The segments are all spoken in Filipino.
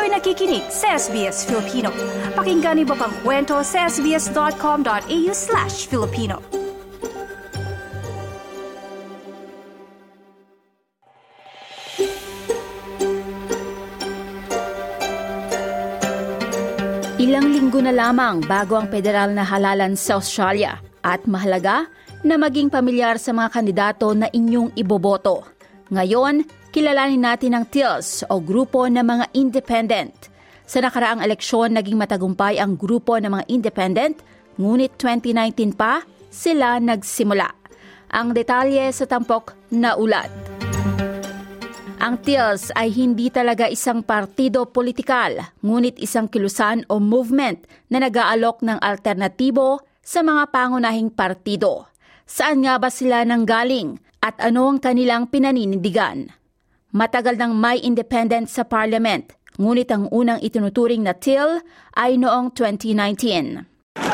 Kayo'y nakikinig sa SBS Filipino. Pakinggan niyo pa ang kwento sa sbs.com.au/Filipino. Ilang linggo na lamang bago ang federal na halalan sa Australia at mahalaga na maging pamilyar sa mga kandidato na inyong iboboto. Ngayon, kilalanin natin ang TILS o grupo ng mga independent. Sa nakaraang eleksyon, naging matagumpay ang grupo ng mga independent, ngunit 2019 pa sila nagsimula. Ang detalye sa tampok na ulat. Ang TILS ay hindi talaga isang partido politikal, ngunit isang kilusan o movement na nag-aalok ng alternatibo sa mga pangunahing partido. Saan nga ba sila nanggaling at ano ang kanilang pinaninindigan? Matagal nang may independent sa parliament, ngunit ang unang itinuturing na TIL ay noong 2019.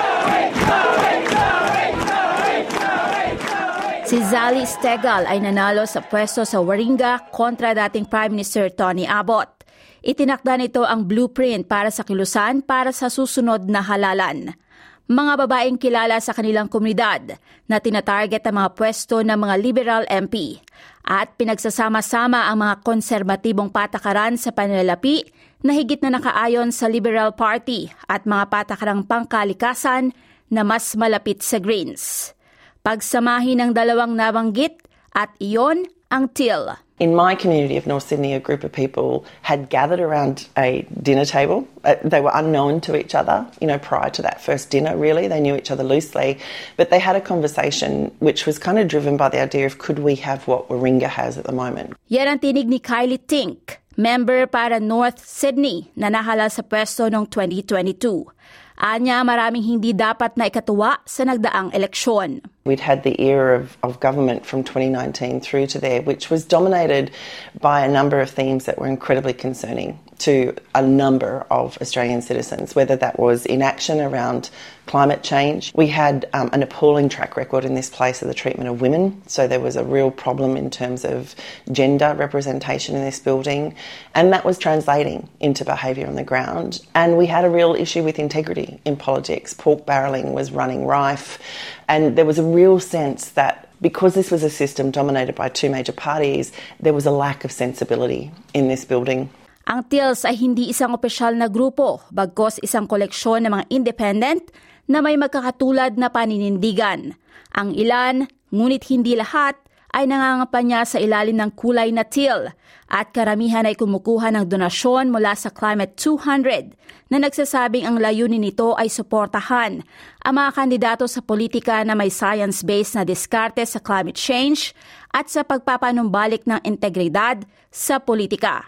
Si Zali Steggall ay nanalo sa pwesto sa Warringah kontra dating Prime Minister Tony Abbott. Itinakda nito ang blueprint para sa kilusan para sa susunod na halalan. Mga babaeng kilala sa kanilang komunidad na tinatarget ang mga pwesto ng mga Liberal MP at pinagsasama-sama ang mga konserbatibong patakaran sa panlalapi na higit na nakaayon sa Liberal Party at mga patakarang pangkalikasan na mas malapit sa Greens. Pagsamahin ng dalawang nabanggit at iyon ang TIL. In my community of North Sydney, a group of people had gathered around a dinner table. They were unknown to each other, prior to that first dinner, really. They knew each other loosely. But they had a conversation which was kind of driven by the idea of could we have what Warringah has at the moment. Yan ang tinig ni Kylie Tink, member para North Sydney na nahalal sa pwesto noong 2022. Anya, maraming hindi dapat na ikatuwa sa nagdaang eleksyon. We'd had the era of government from 2019 through to there, which was dominated by a number of themes that were incredibly concerning to a number of Australian citizens, whether that was inaction around climate change. We had an appalling track record in this place of the treatment of women, so there was a real problem in terms of gender representation in this building, and that was translating into behaviour on the ground. And we had a real issue with integrity in politics. Pork barrelling was running rife, and there was a real sense that because this was a system dominated by two major parties, there was a lack of sensibility in this building. Ang TILS ay hindi isang opisyal na grupo, bagkos isang koleksyon ng mga independent na may magkakatulad na paninindigan. Ang ilan, ngunit hindi lahat, ay nangangampanya sa ilalim ng kulay na TIL at karamihan ay kumukuha ng donasyon mula sa Climate 200 na nagsasabing ang layunin nito ay suportahan ang mga kandidato sa politika na may science-based na diskarte sa climate change at sa pagpapanumbalik ng integridad sa politika.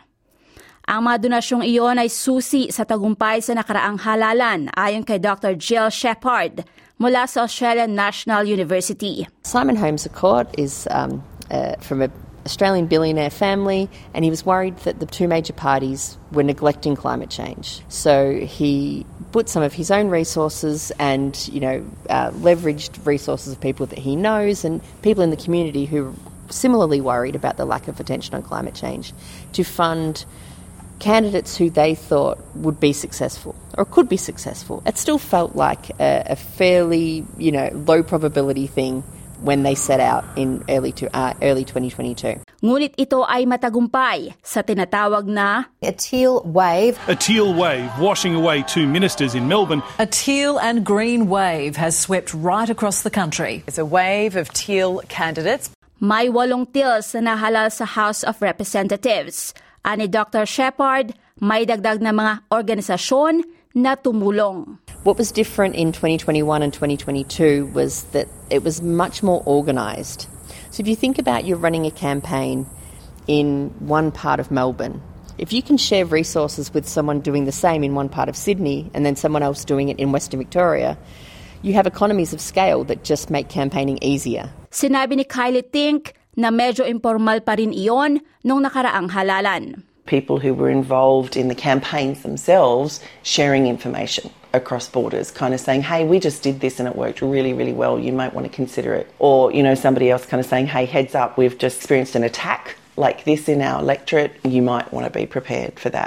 Ang mga donasyong iyon ay susi sa tagumpay sa nakaraang halalan ayon kay Dr. Jill Shepard mula sa Australian National University. Simon Holmes à Court is from an Australian billionaire family, and he was worried that the two major parties were neglecting climate change. So he put some of his own resources and, leveraged resources of people that he knows and people in the community who are similarly worried about the lack of attention on climate change to fund candidates who they thought would be successful or could be successful. It still felt like a fairly, low probability thing when they set out in early 2022. Ngunit ito ay matagumpay sa tinatawag na a teal wave. A teal wave washing away two ministers in Melbourne. A teal and green wave has swept right across the country. It's a wave of teal candidates. May 8 TILs na nahalal sa House of Representatives. Ani Dr. Shepard, may dagdag na mga organisasyon na tumulong. What was different in 2021 and 2022 was that it was much more organised. So if you think about you're running a campaign in one part of Melbourne, if you can share resources with someone doing the same in one part of Sydney and then someone else doing it in Western Victoria, you have economies of scale that just make campaigning easier. Sinabi ni Kylie Tink na medyo informal pa rin iyon nung nakaraang halalan. People who were involved in the campaigns themselves sharing information across borders, kind of saying, hey, we just did this and it worked really, really well. You might want to consider it. Or, somebody else kind of saying, hey, heads up, we've just experienced an attack like this in our electorate. You might want to be prepared for that.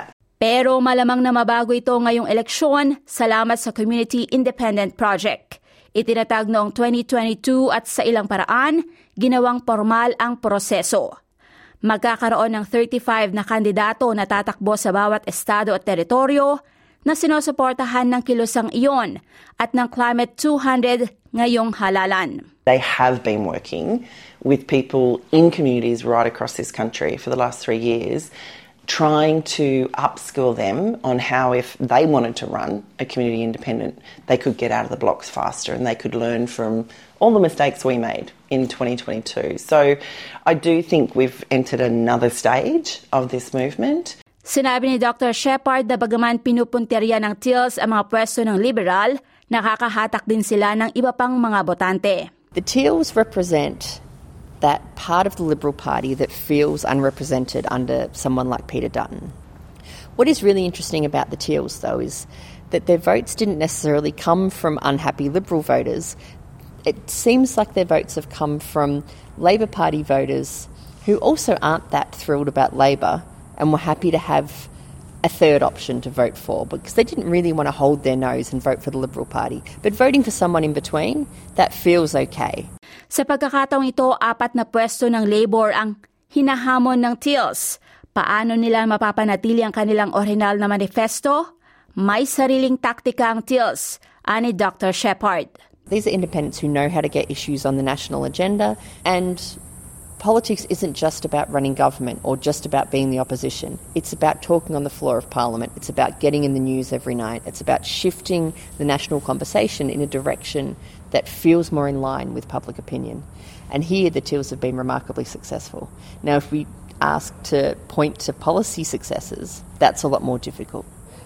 Pero malamang na mabago ito ngayong eleksyon salamat sa Community Independent Project. Itinatag noong 2022 at sa ilang paraan, ginawang formal ang proseso. Magkakaroon ng 35 na kandidato na tatakbo sa bawat estado at teritoryo na sinusuportahan ng kilusang iyon at ng Climate 200 ngayong halalan. They have been working with people in communities right across this country for the last 3 years, trying to upskill them on how if they wanted to run a community independent, they could get out of the blocks faster and they could learn from all the mistakes we made in 2022. So I do think we've entered another stage of this movement. Sinabi ni Dr. Shepard na bagaman pinupunterya ng TILS ang mga pwesto ng liberal, nakakahatak din sila ng iba pang mga botante. The TILS represent that part of the Liberal Party that feels unrepresented under someone like Peter Dutton. What is really interesting about the TILS, though, is that their votes didn't necessarily come from unhappy Liberal voters. It seems like their votes have come from Labor Party voters who also aren't that thrilled about Labor and were happy to have a third option to vote for because they didn't really want to hold their nose and vote for the Liberal Party. But voting for someone in between, that feels okay. Sa pagkakataong ito, 4 na pwesto ng Labor ang hinahamon ng TILS. Paano nila mapapanatili ang kanilang orihinal na manifesto? May sariling taktika ang TILS, ani Dr. Shepard. These are independents who know how to get issues on the national agenda, and politics isn't just about running government or just about being the opposition. It's about talking on the floor of Parliament. It's about getting in the news every night. It's about shifting the national conversation in a direction that feels more in line with public opinion. And here the TILS have been remarkably successful. Now, if we ask to point to policy successes, that's a lot more difficult.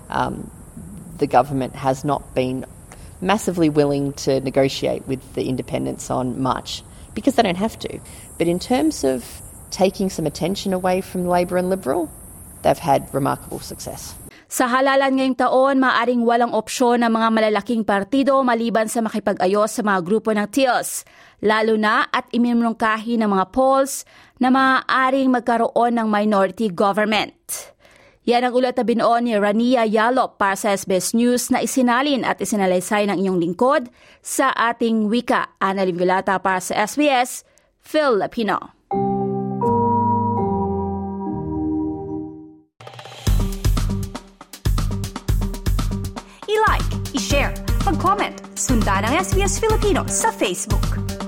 The government has not been massively willing to negotiate with the independents on much because they don't have to. But in terms of taking some attention away from Labor and Liberal, they've had remarkable success. Sa halalan ngayong taon, maaring walang opsyon ng mga malalaking partido maliban sa makipag-ayos sa mga grupo ng TILS, lalo na at iminumungkahi ng mga polls na maaaring magkaroon ng minority government. Yan ang ulat na binuo ni Rania Yalop para sa SBS News na isinalin at isinalaysay ng inyong lingkod sa ating wika. Ana Limulata para sa SBS Filipino. I-like, i-share, mag-comment, sundan ang SBS Filipino sa Facebook.